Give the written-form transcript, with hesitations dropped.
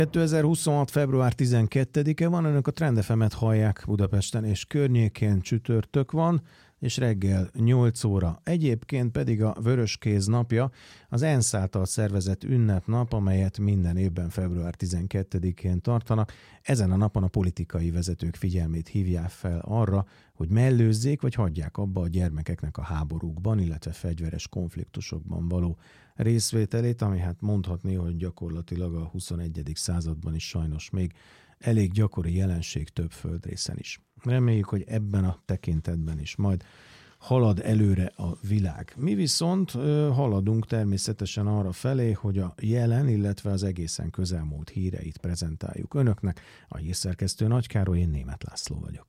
2026. február 12-e van, önök a Trend FM-et hallják Budapesten és környékén, csütörtök van, és reggel 8 óra. Egyébként pedig a Vöröskéz napja, az ENSZ által szervezett ünnepnap, amelyet minden évben február 12-én tartanak. Ezen a napon a politikai vezetők figyelmét hívják fel arra, hogy mellőzzék vagy hagyják abba a gyermekeknek a háborúkban, illetve fegyveres konfliktusokban való részvételét, ami hát mondhatni, hogy gyakorlatilag a 21. században is sajnos még elég gyakori jelenség több földrészen is. Reméljük, hogy ebben a tekintetben is majd halad előre a világ. Mi viszont haladunk természetesen arra felé, hogy a jelen, illetve az egészen közelmúlt híreit prezentáljuk önöknek. A hírszerkesztő Nagy Károly, én Németh László vagyok.